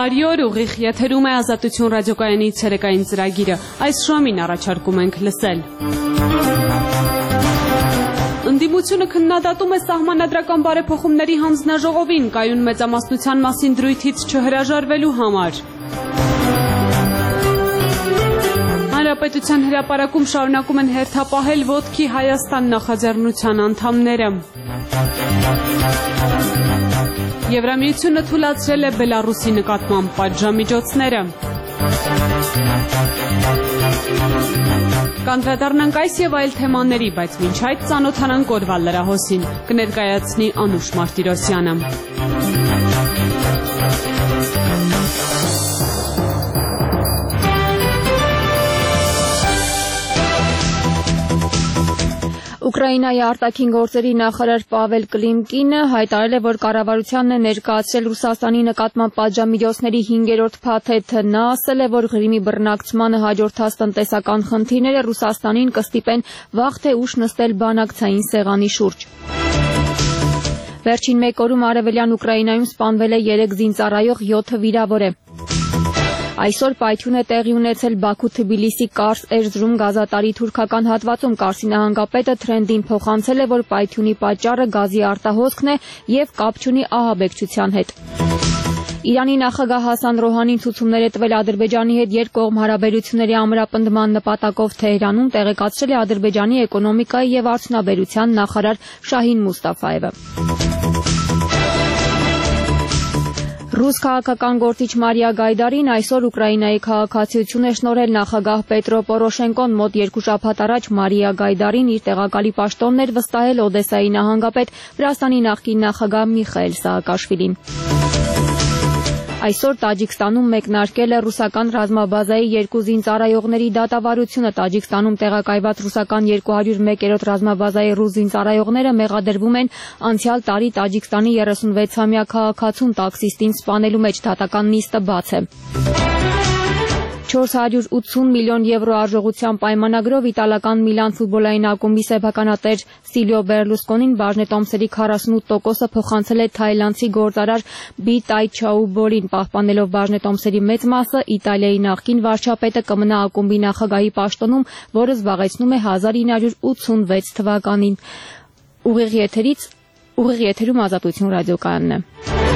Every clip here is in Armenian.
Բարի օր, ուղիղ եթերում է Ազատություն ռադիոկայանի ցերեկային ծրագիրը։ Այս ժամին առաջարկում ենք լսել։ Ընդդիմությունը քննադատում է սահմանադրական բարեփոխումների հանձնաժողովին կայուն մեծամասնության մասին դրույթից չհրաժարվելու համար։ Հանրապետության հրապարակում շարունակում են հերթապահել ոտքի Հայաստան նախաձեռնության անդամները։ Եվրամիությունը թույլատրել է Բելառուսի նկատմամբ պատժամիջոցները։ Կանդրադառնանք այս եւ այլ թեմաների, բայց մինչ այդ ծանոթանանք օրվա լրահոսին, կներկայացնի Անուշ Մարտիրոսյանը։ Ուկրաինայի արտաքին գործերի նախարար Պավել Կլիմկինը հայտարարել է, որ կառավարությանն է ներկայացրել Ռուսաստանի նկատմամբ պատժամիջոցների 5-րդ փաթեթը։ Նա ասել է, որ Ղրիմի բռնակցմանը հաջորդած տնտեսական խնդիրները Ռուսաստանին կստիպեն վաղ թե ուշ նստել բանակցային սեղանի շուրջ։ Վերջին մեկ օրում արևելյան Ուկրաինայում սպանվել է 3 զինծառայող, 7-ը վիրավոր է։ Այսօր պայթյուն է տեղի ունեցել Բաքու-Թբիլիսի Կարս-Էրզրում գազատարի թուրքական հատվածում։ Կարսի նահանգապետը թրենդին փոխանցել է, որ պայթյունի պատճառը գազի արտահոսքն է եւ կապ չունի ահաբեկչության հետ։ Իրանի նախագահ Հասան Ռոհանին ցուցումներ է տվել Ադրբեջանի հետ երկկողմ հարաբերությունների ամրապնդման նպատակով Թեհրանում, տեղեկացրել է Ադրբեջանի էկոնոմիկայի եւ արդյունաբերության նախարար Շահին Մուստաֆայևը։ Ռուս քաղաքական գործիչ Մարիա Գայդարին այսօր Ուկրաինայի քաղաքացիություն է շնորհել նախագահ Պետրո Պորոշենկոն։ Մոտ 2 շաբաթ առաջ Մարիա Գայդարին իր տեղակալի պաշտոնն էր վստահել Օդեսայի նահանգապետ Վրաստանի նախկին նախագահ Միխայել Սահակաշվիլին։ Այսօր Տաջիկստանում մեկնարկել է ռուսական ռազմաբազայի 2 զինծառայողների դատավարությունը։ Տաջիկստանում տեղակայված ռուսական 201-րդ ռազմաբազայի ռուս զինծառայողները մեղադրվում են անցյալ տարի Տաջիկստանի 36-ամյա քաղաքացուն տաքսիստին սպանելու մեջ։ Դատական նիստը բաց է։ 480 միլիոն եվրո արժողությամբ պայմանագրով իտալական Միլան ֆուտբոլային ակումբի սեփականատեր Սիլվիո Բերլուսկոնին բաժնետոմսերի 48%-ը փոխանցել է թայլանդցի գործարար Բի Տայչաուբորին։ Պահպանելով բաժնետոմսերի մեծ մասը, Իտալիայի նախկին վարչապետը կմնա ակումբի նախագահի պաշտոնում, որը զբաղեցնում է 1986 թվականին։ Ուղիղ եթերում Ազատություն ռադիոկայանն է։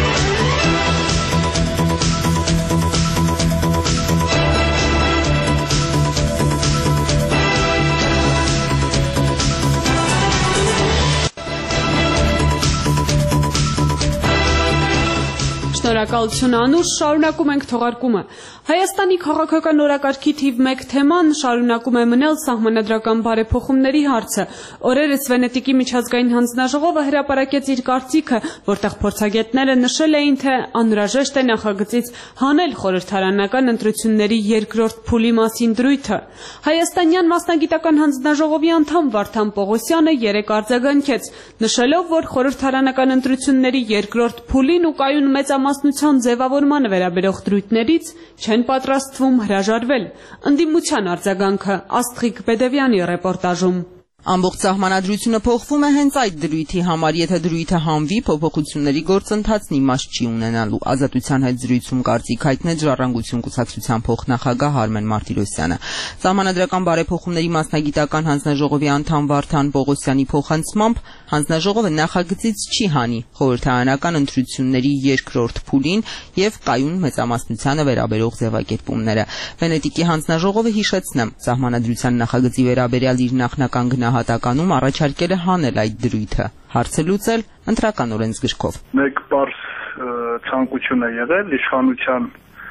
Շնորհակալություն Անուշ, շարունակում ենք թողարկումը։ Հայաստանի քաղաքական օրակարգի թիվ 1 թեման շարունակում է մնել սահմանադրական բարեփոխումների հարցը։ Օրերս Վենետիկի միջազգային հանձնաժողովը հրապարակեց իր կարծիքը, որտեղ փորձագետները նշել էին, թե անհրաժեշտ է նախագծից հանել խորհրդարանական ընտրությունների երկրորդ փուլի մասին դրույթը։ Հայաստանյան մասնագիտական հանձնաժողովի անդամ Վարդան Պողոսյանը երեկ արձագանքեց, նշելով, որ խորհրդարանական ընտրությունների երկրորդ փուլին ու կայուն մեծամասնության ձևավորմանը վերաբերող դրույթներից չեն պատրաստվում հրաժարվել։ Ընդդիմության արձագանքը Աստղիկ Բեդևյանի ռեպորտաժում։ Ամբողջ սահմանադրությունը փոխվում է հենց այդ դրույթի համար, եթե դրույթը հանվի, փոփոխությունների գործընթացն իմաստ չի ունենալու։ Ազատության հետ զրույցում կարծիք հայտնեց Ժառանգություն կուսակցության փոխնախագահ Արմեն Մարտիրոսյանը։ Սահմանադրական բարեփոխումների մասնագիտական հանձնաժողովի անդամ Վարդան Պողոսյանի փոխանցմամբ հանձնաժողովը նախագծից չի հանի խորհրդարանական ընտրությունների երկրորդ փուլին եւ կայուն մեծամասնությանը վերաբերող ձևակերպումները։ Վենետիկի հանձնաժողովը հիշեցնեմ, սահմանադրության նախագծի վերաբերյալ իր նախնական գնահատականում առաջարկել է հանել այդ դրույթը։ Հարցը լուծել ընտրական օրենսգրքով։ Մեկ պարզ ցանկություն է եղել իշխանության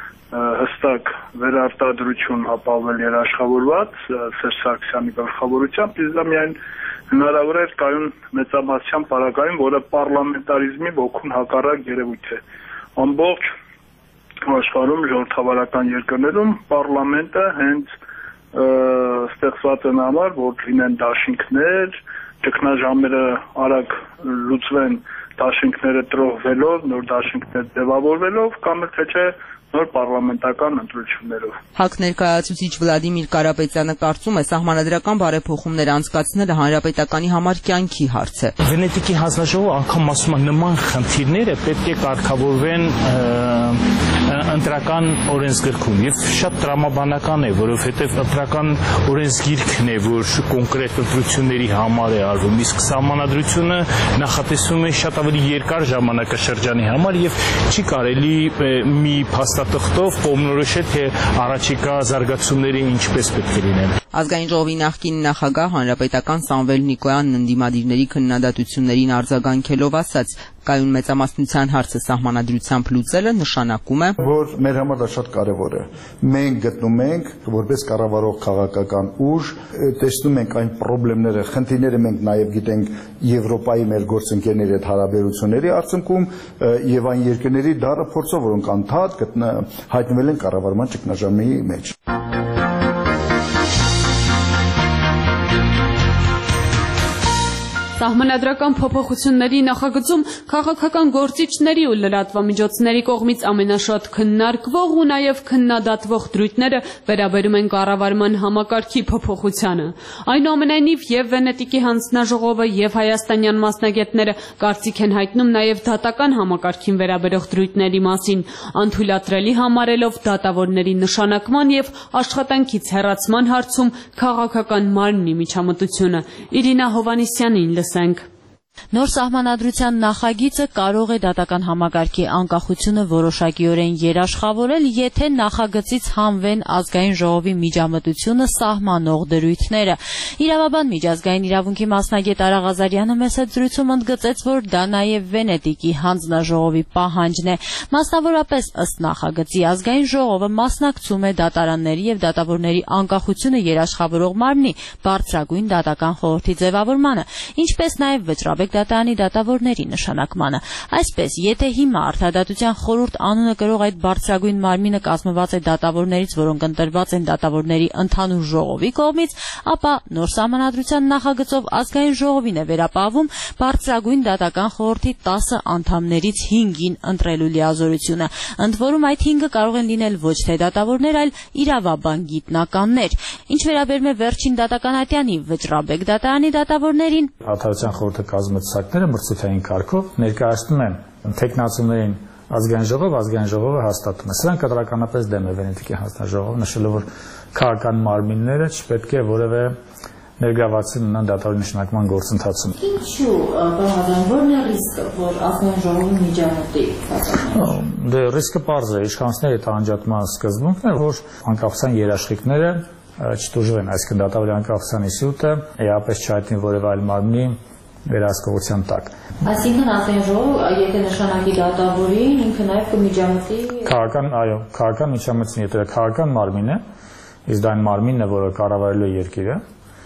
հստակ վերարտադրություն ապահովել երաշխավորված Սերժ Սարգսյանի գլխավորությամբ, իսկ դա միայն հնարավոր է կայուն մեծամասնության պարագայում, որը պարլամենտարիզմի ոգուն հակառակ երևույթ է։ Ամբողջ աշխարհում ժողովրդավարական երկրներում պարլամենտը հենց ստեղծված են համար, որ լինեն դաշինքներ, ճգնաժամերը արագ լուծվեն դաշինքները տրոհվելով, նոր դաշինքներ ձևավորվելով կամ թե չէ նոր պարլամենտական ընտրություններով։ ՀԱԿ ներկայացուցիչ Վլադիմիր Կարապետյանը կարծում է, սահմանադրական բարեփոխումներ անցկացնելը հանրապետականի համար կյանքի հարց է։ Վենետիկի հանձնաժողովը անգամ ասում է նման խնդիրները պետք է կարգավորվեն ընտրական օրենսգրքում եւ շատ տրամաբանական է, որովհետեւ ընտրական օրենսգիրքն է, որ կոնկրետ ընտրությունների համար է արվում, իսկ սահմանադրությունը նախատեսում է շատ ավելի երկար ժամանակաշրջանի համար եւ չի կարելի մի փաստաթղթով կողմնորոշել, թե առաջիկա զարգացումները ինչպես պետք է լինեն։ Ազգային ժողովի նախկին նախագահ հանրապետական Սամվել Նիկոյանն ընդդիմադիրների քննադատություններին արձագանքելով ասաց. կայուն մեծամասնության հարցը սահմանադրությամբ լուծելը նշանակում է, որ մեր համար դա շատ կարևոր է։ Մենք գտնում ենք, որպես կառավարող քաղաքական ուժ, տեսնում ենք այն խնդիրները, խնդիրները մենք նաև գիտենք Եվրոպայի մեր գործընկերների հետ հարաբերությունների արդյունքում եւ այն երկրների դառը փորձով, որոնք անդադ հայտնվել են կառավարման ճգնաժամի մեջ։ Սահմանադրական փոփոխությունների նախագծում քաղաքական գործիչների ու լրատվամիջոցների կողմից ամենաշատ քննարկվող ու նաև քննադատվող դրույթները վերաբերում են կառավարման համակարգի փոփոխությանը։ Այնուամենայնիվ եւ Վենետիկի հանձնաժողովը եւ հայաստանյան մասնագետները կարծիք են հայտնում նաև դատական համակարգին վերաբերող դրույթների մասին, անթույլատրելի համարելով դատավորների նշանակման եւ աշխատանքից հեռացման հարցում քաղաքական մարմնի միջամտությունը։ Իրինա Հովանիսյանին լսենք։ Նոր սահմանադրության նախագիծը կարող է դատական համակարգի անկախությունը որոշակիորեն երաշխավորել, եթե նախագծից հանվեն ազգային ժողովի միջամտությունը սահմանող դրույթները։ Իրավաբան միջազգային իրավունքի մասնագետ Արա Ղազարյանը մեծ զրույցում ընդգծեց, որ դա նաև Վենետիկի հանձնաժողովի պահանջն է։ Մասնավորապես ըստ նախագծի ազգային ժողովը մասնակցում է դատարանների եւ դատավորների անկախությունը երաշխավորող մարմնի բարձրագույն դատական խորհրդի ձևավորմանը, ինչպես նաև վճռաբեկ դատարանի դատավորների նշանակմանը։ Այսպես, եթե հիմա Արդարադատության խորհուրդ անունը կրող այդ բարձրագույն մարմինը կազմված է դատավորներից, որոնք ընտրված են դատավորների ընդհանուր ժողովի կողմից, ապա նոր սահմանադրության նախագծով ազգային ժողովին է վերապահվում բարձրագույն դատական խորհրդի 10 անդամներից 5-ին ընտրելու լիազորությունը։ Ընդ որում այդ 5-ը կարող են լինել ոչ թե դատավորներ, այլ իրավաբան գիտնականներ։ Ինչ վերաբերում է վերջին դատականատյանի վճռաբեկ դատարանի դատավորներին, Արդարության խորհուրդը կազմակերպները մրցութային կարգով ներկայացնում են թեկնածուներին ազգային ժողովը հաստատում է։ Սրանք կտրականապես դեմ է Վենետիկի հանձնաժողովը, նշելով, որ քաղաքական մարմինները չպետք է որևէ ներգրավվածություն ունենան դատավորի նշանակման գործընթացում։ Ինչու բավականորեն է ռիսկը, որ ազգային ժողովը միջամտի դատարաններին։ Դե ռիսկը պարզ է, իշխանությունների տանջատման սկզբունքն է, որ անկախության երաշխիքները չտուժվեն, այսինքն դատավորի անկախության իսուտը էապես չհայտնի որևէ այլ մարմնի վերահսկողության տակ։ Այսինքն ազգային ժողովը, եթե նշանակի դատավորին, ինքը նաև կմիջամտի քաղաքական միջամտություն, եթե քաղաքական մարմին է, իսկ դա այն մարմինն է, որը կառավարելու է երկիրը,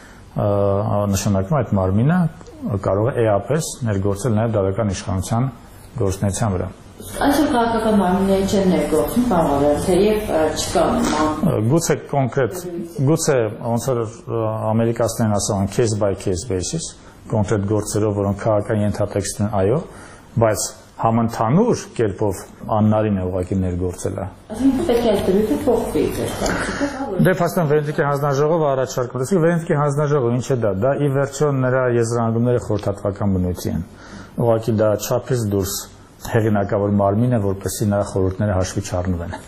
նշանակում այդ մարմինը կարող է էապես ներգործել նաև դատական իշխանության գործունեության վրա։ Այսօր քաղաքական մարմինները չեն ներգործում բավարար, թեև չկա Գուցե կոնկրետ, գուցե ոնց որ ամերիկացիներն ասում են case by case basis, կոնկրետ գործերով, որոնք քաղաքական ենթատեքստ են, այո, բայց համընդհանուր կերպով աննարին է ուղղակի ներգործելը։ Այսինքն պետք է այդ դրույթը փոխվի։ Դե փաստորեն Վենետիկի հանձնաժողովը առաջարկել է, Վենետիկի հանձնաժողովը ինչ է դա ի վերջո նրա եզրանագումները խորհրդատվական բնույթի են։ Ուղղակի դա չափից դուրս հեղինակավոր մարմին է, որպեսզի նրա խորհուրդները հաշվի չառնվեն։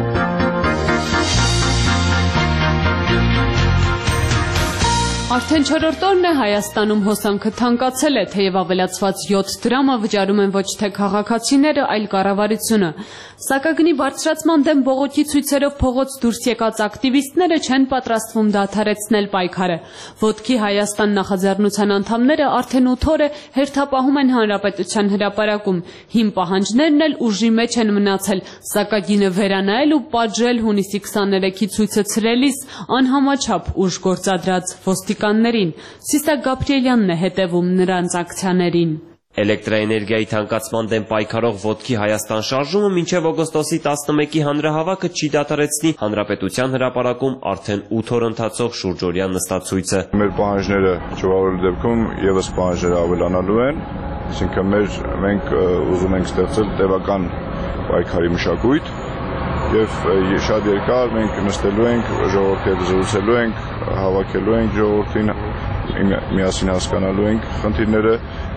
Արդեն 4-րդ օրն է Հայաստանում հոսանքը թանկացել է, թեև ավելացված 7 դրամը վճարում են ոչ թե քաղաքացիները, այլ կառավարությունը։ Սակագնի բարձրացման դեմ բողոքի ցույցերով փողոց դուրս եկած ակտիվիստները չեն պատրաստվում դադարեցնել պայքարը։ Ոտքի Հայաստան նախաձեռնության անդամները արդեն 8 օր է հերթապահում են Հանրապետության հրապարակում։ Հիմ պահանջներն էլ ուժի մեջ են մնացել, սակագինը վերանայել ու պատժել հունիսի 23-ի ցույցը ցրելիս անհամաչափ ուժ գործադրած ոստիկաններին։ Սիսակ Գաբրիելյանն է հետևում նրանց ակցիաներին։ Էլեկտրաէներգիայի թանկացման դեմ պայքարող Ոտքի Հայաստան շարժումը մինչև օգոստոսի 11-ի հանրահավաքը չի դադարեցնի Հանրապետության հրապարակում արդեն 8 օր ընթացող շուրջօրյա նստացույցը։ Մեր պահանջները չուղղավորելու դեպքում ևս պահանջները ավելանալու են, այսինքն մենք ուզում ենք ստեղծել տևական պայքարի մշակույթ եւ շատ երկար մենք նստելու ենք, ժողովրդի հետ զրուցելու ենք, հավաքելու ենք ժողովրդին, միասին հասկանալու ենք խնդիրները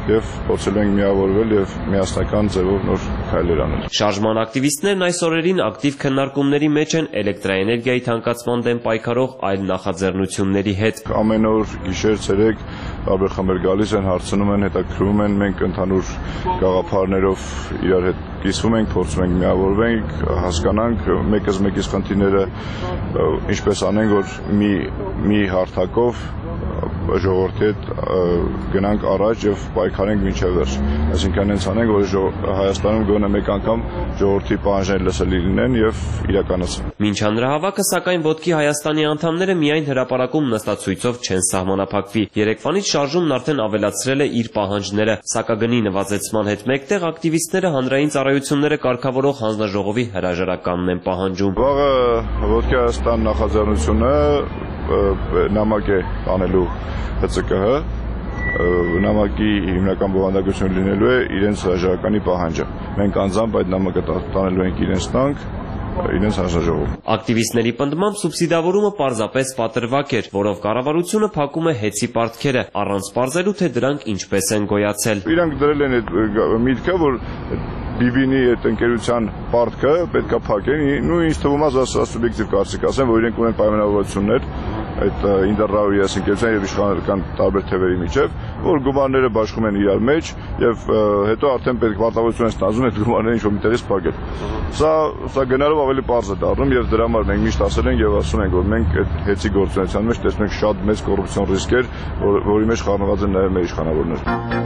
եւ փորձել ենք միավորվել եւ միասնական ձևով նոր քայլեր անել։ Շարժման ակտիվիստներն այս օրերին ակտիվ քննարկումների մեջ են էլեկտրաէներգիայի թանկացման դեմ պայքարող այլ նախաձեռնությունների հետ։ Ամեն օր գիշեր ցերեկ տարբեր խմբեր գալիս են, հարցնում են, հետաքրքրում են, մենք ընդհանուր գաղափարներով իրար հետ կիսվում ենք, փորձում ենք միավորվենք, հասկանանք մեկս մեկից խնդիրները ինչպես անենք, որ մի հարթակով ժողովրդի հետ գնանք առաջ եւ պայքարենք մինչեւ վերջ։ Այսինքն հենց անենք, որ Հայաստանում գոնե մեկ անգամ ժողովրդի պահանջները լսելի լինեն եւ իրականացվեն։ Մինչ հանրահավաքը, սակայն ոտքի Հայաստանի անդամները միայն հրապարակում նստածույցով չեն սահմանափակվի։ Երեկվանից շարժումն արդեն ավելացրել է իր պահանջները։ Սակագնի նվազեցման հետ մեկտեղ ակտիվիստները հանրային ծառայությունները կարգավորող հանձնաժողովի հրաժարականն են պահանջում։ Վաղը ոտքի Հայաստան նախաձեռնությունը նամակ է անելու ՀՑԿՀ, նամակի հիմնական բովանդակությունը լինելու է իրենց հրաժարականի պահանջը։ Մենք անձամբ այդ նամակը տանելու ենք իրենց տանք, իրենց հանձնաժողով։ Ակտիվիստների պնդմամբ սուբսիդավորումը պարզապես պատրվակ էր, որով կառավարությունը փակում է հեծի պարտքերը, առանց պարզելու, թե դրանք ինչպես են գոյացել։ Իրանք դրել են այդ միտքը, որ BB-ի այդ ընկերության պարտքը պետքա փակեն, ու ինձ թվում է սուբյեկտիվ կարծիք ասեմ, որ իրենք ունեն պայմանավորվածություններ այդ Ինտերրաուի ընկերության եւ իշխանական տարբեր թևերի միջև, որ գումարները բաշխում են իրար մեջ եւ հետո արդեն պետք պարտավորություն են ստանձնում այդ գումարները ինչ-որ միտեղից փակել։ Սա գնալով ավելի պարզ է դառնում եւ դրա համար մենք միշտ ասել ենք եւ ասում ենք, որ մենք այդ հեծի գործունեության մեջ տեսնում ենք շատ մեծ կոռուպցիոն ռիսկեր, որի մեջ խառնված են նաեւ մեր իշխանավորները։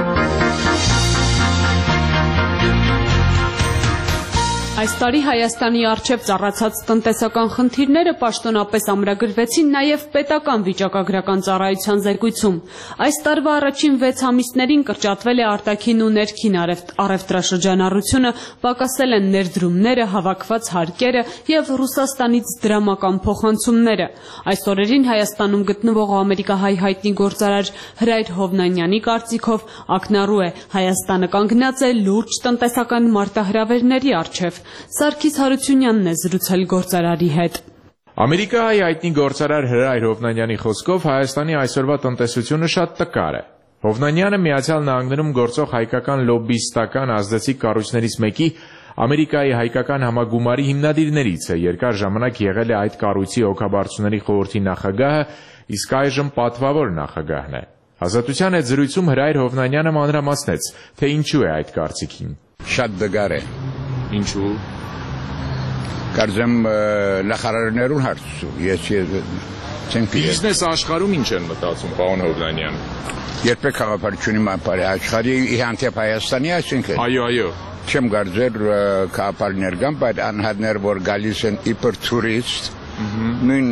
Այս տարի Հայաստանի առջև ծառացած տնտեսական խնդիրները պաշտոնապես ամրագրվեցին նաև պետական վիճակագրական ծառայության զեկույցում։ Այս տարվա առաջին 6 ամիսներին կրճատվել է արտաքին ու ներքին առևտրաշրջանառությունը, պակասել են ներդրումները, հավաքված հարկերը եւ Ռուսաստանից դրամական փոխանցումները։ Այս օրերին Հայաստանում գտնվող ամերիկահայ հայտնի գործարար Հրայր Հովնանյանի կարծիքով ակնառու է Հայաստանը կանգնած է լուրջ տնտեսական մարտահրավերների առջև։ Սարգիս Հարությունյանն է զրուցել գործարարի հետ։ Ամերիկայի հայտնի գործարար Հրայր Հովնանյանի խոսքով Հայաստանի այսօրվա տնտեսությունը շատ տկար է։ Հովնանյանը Միացյալ Նահանգներում գործող հայկական լոբբիստական ազդեցիկ կառույցներից մեկի Ամերիկայի հայկական համագումարի հիմնադիրներից է, երկար ժամանակ եղել է այդ կառույցի հոգաբարձուների խորհրդի նախագահը, իսկ այժմ պատվավոր նախագահն է։ Ազատության հետ զրույցում Հրայր Հովնանյանը մանրամասնեց, թե ինչու է այդ կարծիքին։ Շատ դգար է։ Ինչու։ Կարծեմ նախարարներուն հարցում, ես չեմ գիտեմ։ Բիզնես աշխարհում ինչ են մտածում, պարոն Հովնանյան։ Երբեք խաղապարությունի մապարի աշխարհի իհանդեպ Հայաստանի այսինքն։ Այո։ Չեմ կարծեր խաղապարներ կան, բայց անհատներ որ գալիս են իբր տուրիստ, նույն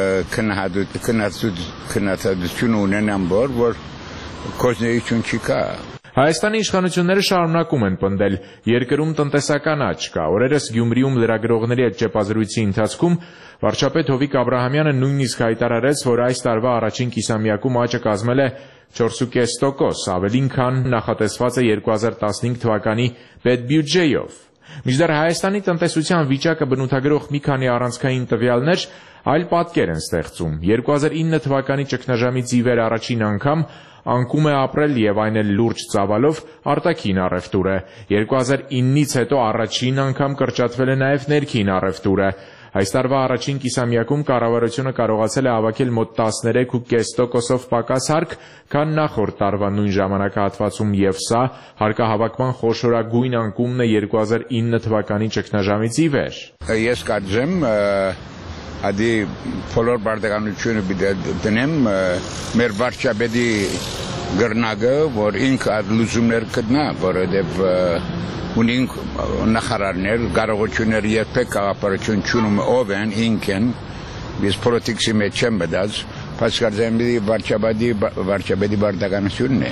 քննադատություն ունեն որ կոզնեություն չկա։ Հայաստանի իշխանությունները շարունակում են պնդել երկրում տնտեսական աճ կա։ Օրերս Գյումրիում լրագրողների հետ ճեպազրույցի ընթացքում վարչապետ Հովիկ Աբրահամյանը նույնիսկ հայտարարեց, որ այս տարվա առաջին կիսամյակում աճը կազմել է 4.5%, ավելին քան նախատեսված է 2015 թվականի պետբյուջեով։ Մինչդեռ Հայաստանի տնտեսության վիճակը բնութագրող մի քանի առանցքային տվյալներ այլ պատկեր են ստեղծում։ 2009 թվականի ճգնաժամից ի վեր առաջին անգամ անկում է ապրել եւ այն էլ լուրջ ծավալով արտաքին առևտուրը։ 2009-ից հետո առաջին անգամ կրճատվել է նաեւ ներքին առևտուրը։ Այս տարվա առաջին կիսամյակում կառավարությունը կարողացել է հավաքել մոտ 13.5%-ով պակաս հարկ, քան նախորդ տարվա նույն ժամանակահատվածում, եւ սա հարկահավաքման խոշորագույն անկումն է 2009 թվականի ճգնաժամից ի վեր։ Ես կարծեմ Ադի բոլոր բարդականությունը դնեմ մեր վարչապետի գրնագը, որ ինքը լուծումներ կտնա, որովհետև ունենք նախարարներ, կարողություններ երբեք կաղապարություն չունում ով են, ինքն, ես պոլիտիքսի մեջ չեմ բդած, բայց կարծեմ վարչապետի բարդականությունն է։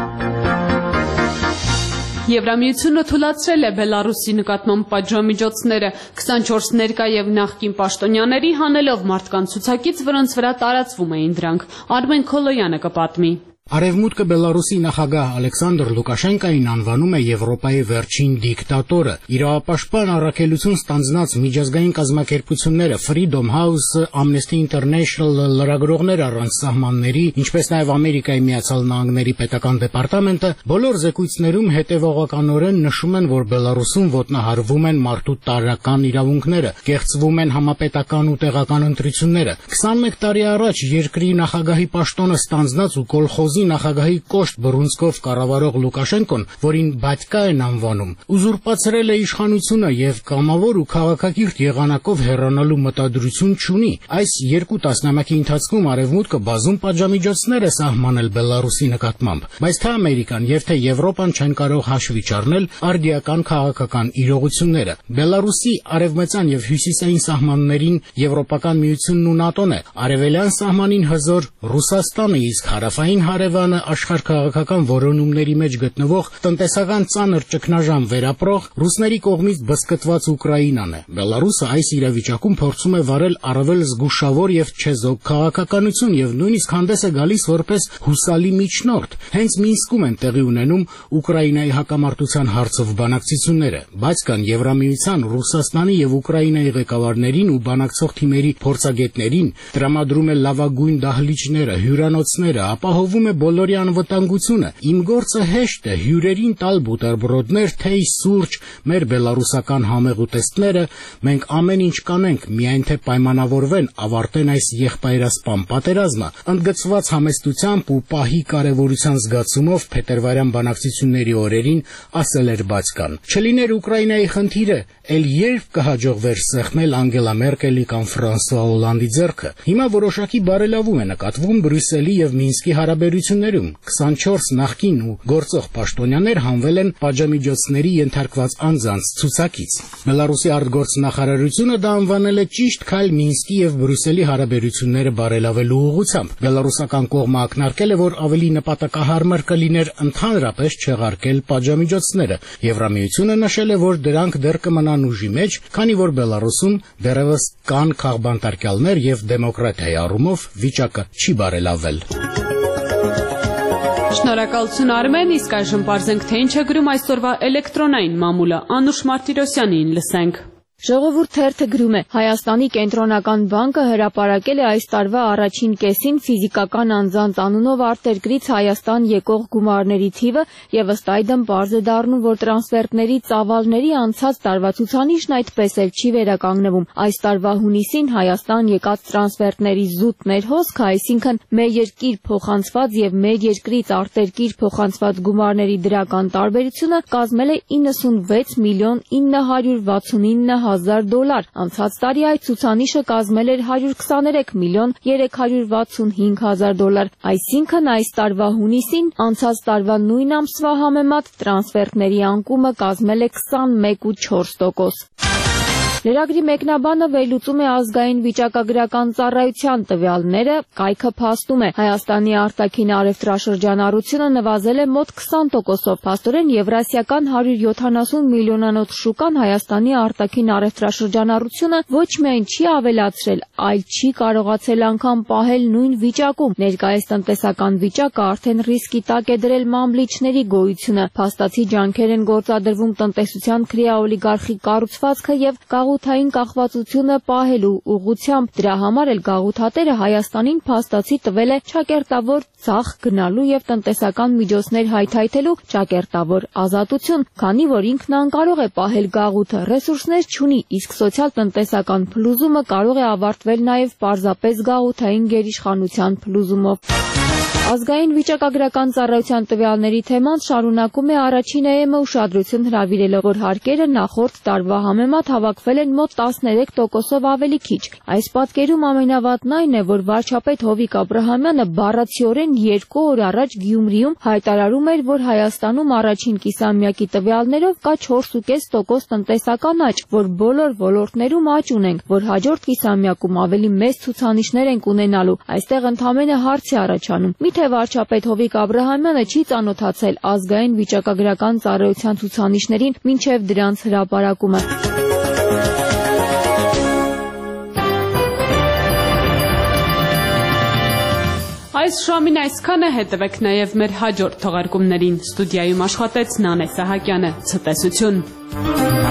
Եվրամիությունը թույլատրել է Բելարուսի նկատմամբ պատժամիջոցները 24 ներկա եւ նախկին պաշտոնյաների հանելով մարդկանց ցուցակից, որոնց վրա տարածվում էին դրանք։ Արմեն Քոլոյանը կպատմի։ Արևմուտքը Բելարուսի նախագահ Ալեքսանդր Լուկաշենկոին անվանում է Եվրոպայի վերջին դիկտատորը։ Իրավապաշտպան առաքելություն ստանձնած միջազգային կազմակերպությունները Freedom House, Amnesty International, լրագրողներ առանց սահմանների, ինչպես նաև Ամերիկայի Միացյալ Նահանգների պետական դեպարտամենտը բոլոր զեկույցներում հետևողականորեն նշում են, որ Բելարուսում ոտնահարվում են մարդու տարրական իրավունքները, կեղծվում են համապետական ու տեղական ընտրությունները։ 21 տարի առաջ երկրի նախագահի պաշտոնը ստանձնած ու կոլխոզի նախագահի կոշտ բռունցքով կառավարող Լուկաշենկոն, որին բատկա են անվանում, ուզուրպացրել է իշխանությունը եւ կամավոր ու քաղաքակիրթ եղանակով հեռանալու մտադրություն չունի։ Այս 2 տասնամյակի ընթացքում Արևմուտքը բազում պատժամիջոցներ է սահմանել Բելարուսի նկատմամբ, բայց թե Ամերիկան եւ թե Եվրոպան չեն կարող հաշվի չառնել արդիական քաղաքական իրողությունները։ Բելարուսի արևմտյան եւ հյուսիսային սահմաններին Եվրոպական միությունն ու ՆԱՏՕ-ն է, արևելյան սահմանին հզոր Ռուսաստանը, իսկ հարավային հարևանը աշխարհքաղաքական որոնումների մեջ գտնվող տնտեսական ծանր ճգնաժամ վերապրող ռուսների կողմից բսկտված Ուկրաինան է։ Բելարուսը այս իրավիճակում փորձում է վարել առավել զգուշավոր եւ չեզոք քաղաքականություն եւ նույնիսկ հանդես է գալիս որպես հուսալի միջնորդ։ Հենց Մինսկում են տեղի ունենում Ուկրաինայի հակամարտության հարցով բանակցությունները, բայց կան Եվրամիության, Ռուսաստանի եւ Ուկրաինայի ղեկավարներին ու բանակցող թիմերի փորձագետներին, տրամադրում է լավագույն դահլիճները, հյուրանոցները, ապահովում է բոլորի անվտանգությունը։ Իմ գործը հեշտ է՝ հյուրերին տալ բուտերբրոդներ, թեյ, սուրճ, մեր բելարուսական համեղ ուտեստները, մենք ամեն ինչ կանենք, միայն թե պայմանավորվեն ավարտեն այս եղբայրասպան պատերազմը։ Ընդգծված համեստությամբ ու պահի կարևորության զգացումով փետրվարյան բանակցությունների օրերին ասել էր Բացկան։ Չլիներ Ուկրաինայի խնդիրը, ել երբ կհաջողվեր սեղմել Անգելա Մերկելի կամ Ֆրանսուଆ Օլանդի ձեռքը։ Հիմա որոշակի բարելավում է նկատվում Բրյուսելի եւ Մինսկի հարաբերություններում։ 24 նախկին ու գործող պաշտոնյաներ հանվել են պատժամիջոցների ենթարկված անձանց ցուցակից։ Բելարուսի արտգործնախարարությունը դա անվանել է ճիշտ քայլ Մինսկի եւ Բրյուսելի հարաբերությունները բարելավելու ուղղությամբ։ Բելարուսական կողմը ակնարկել է, որ ավելի նպատակահարմար կլիներ ընդհանրապես չեղարկել պատժամիջոցները։ Եվրամիությունը նշել է, որ դրանք դեռ կմնան ուժի մեջ, քանի որ Բելարուսում դեռևս կան քաղբանտարկյալներ եւ դեմոկրատիայի առումով վիճակը չի բարելավել։ Շնորհակալություն Արմեն, իսկ այժմ բարձենք թե ինչ է գրում այսօրվա էլեկտրոնային մամուլը։ Անուշ Մարտիրոսյանին լսենք։ Ժողովուրդ թերթը գրում է. Հայաստանի կենտրոնական բանկը հրապարակել է այս տարվա առաջին կեսին ֆիզիկական անձանց անունով արտերկրից Հայաստան եկող գումարների թիվը եւ ըստ այդմ պարզ է դառնում, որ տրանսֆերտների ծավալների անցած տարվա ցուցանիշն այդպես էլ չի վերականգնվում։ Այս տարվա հունիսին Հայաստան եկած տրանսֆերտների զուտ ներհոսքը, այսինքն մեր երկիր փոխանցված եւ մեր երկրից արտերկիր փոխանցված գումարների դրական տարբերությունը կազմել է 96 միլիոն 969 $1,000. Անցած տարի այդ ցուցանիշը կազմել էր 123 միլիոն 365 $1,000. Այսինքն այս տարվա հունիսին անցած տարվա նույն ամսվա համեմատ տրանսֆերտների անկումը կազմել է 21.4%. Լրագրի մեկնաբանը վերլուծում է ազգային վիճակագրական ծառայության տվյալները, կայքը փաստում է Հայաստանի արտաքին առևտրաշրջանառությունը նվազել է մոտ 20%-ով, փաստորեն Եվրասիական 170 միլիոնանոց շուկան Հայաստանի արտաքին առևտրաշրջանառությունը ոչ միայն չի ավելացրել, այլ չի կարողացել անգամ պահել նույն վիճակում։ Ներկայիս տնտեսական վիճակը արդեն ռիսկի տակ է դրել մամլիչների գոյությունը, փաստացի ջանքեր են գործադրվում տնտեսության քրեաօլիգարխի կառուցվածքը եւ գաղութային կախվածությունը պահելու ուղղությամբ։ Դրա համար էլ գաղութատերը Հայաստանին փաստացի տվել է ճակերտավոր ցախ գնալու եւ տնտեսական միջոցներ հայթայթելու ճակերտավոր ազատություն, քանի որ ինքն անկարող է պահել գաղութը, ռեսուրսներ չունի, իսկ սոցիալ-տնտեսական փլուզումը կարող է ավարտվել նաեւ պարզապես գաղութային գերիշխանության փլուզումով։ Ազգային վիճակագրական ծառայության տվյալների թեման շարունակում է առաջին ԵՄ ուշադրություն հրավիրելով, որ հարկերը նախորդ տարվա համեմատ հավաքվել են մոտ 13%-ով ավելի քիչ։ Այս պատկերում ամենավատն այն է, որ վարչապետ Հովիկ Աբրահամյանը բառացիորեն 2 օր առաջ Գյումրիում հայտարարում էր, որ Հայաստանում առաջին կիսամյակի տվյալներով կա 4.5% տնտեսական աճ, որ բոլոր ոլորտներում աճ ունենք, որ հաջորդ կիսամյակում ավելի մեծ ցուցանիշներ ենք ունենալու։ Այստեղ ընդհանրապես հարց է առաջանում. Միթե վարչապետ Հովիկ Աբրահամյանը չի ծանոթացել ազգային վիճակագրական ծառայության ցուցանիշներին մինչև դրանց հրապարակումը։ Այս ժամին այսքանը, հետևեք նաև մեր հաջորդ թողարկումներին։ Ստուդիայում աշխատեց Նանե Սահակյանը։ Ցտեսություն։